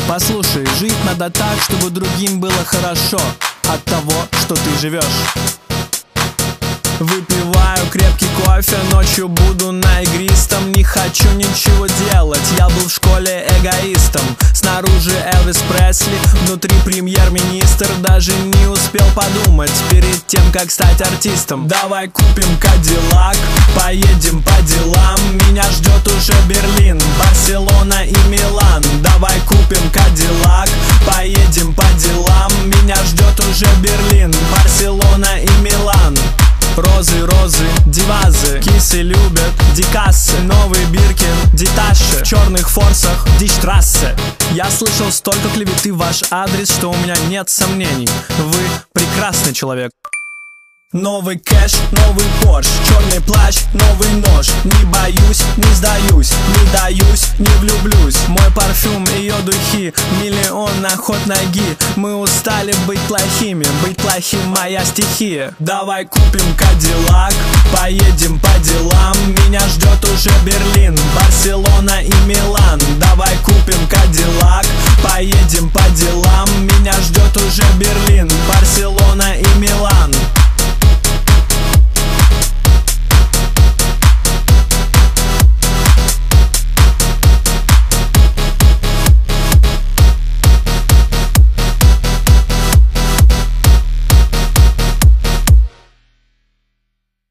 Послушай, жить надо так, чтобы другим было хорошо от того, что ты живешь. Выпиваю крепкий кофе, ночью буду на игристом. Не хочу ничего делать, я был в школе эгоистом. Снаружи Элвис Пресли, внутри премьер-министр. Даже не успел подумать перед тем, как стать артистом. Давай купим Кадиллак, поедем по делам. Меня ждет уже Берлин, Барселона и Милан. Давай купим Кадиллак, поедем по делам. Меня ждет уже Берлин, Барселона и Милан. Розы, розы, дивазы, кисы любят дикассы. Новый Биркин, Диташе, в черных форсах, Дичтрассе. Я слышал столько клеветы в ваш адрес, что у меня нет сомнений. Вы прекрасный человек. Новый кэш, новый Порш, черный плащ, новый нож. Не боюсь, не сдаюсь, не даюсь, не влюблюсь. Мой парфюм, ее духи, миллион на ход ноги. Мы устали быть плохими, быть плохим моя стихия. Давай купим Кадиллак, поедем по делам. Меня ждет уже Берлин, Барселона и Милан. Давай купим Кадиллак, поедем по делам. Меня ждет уже Берлин, Барселона и Милан.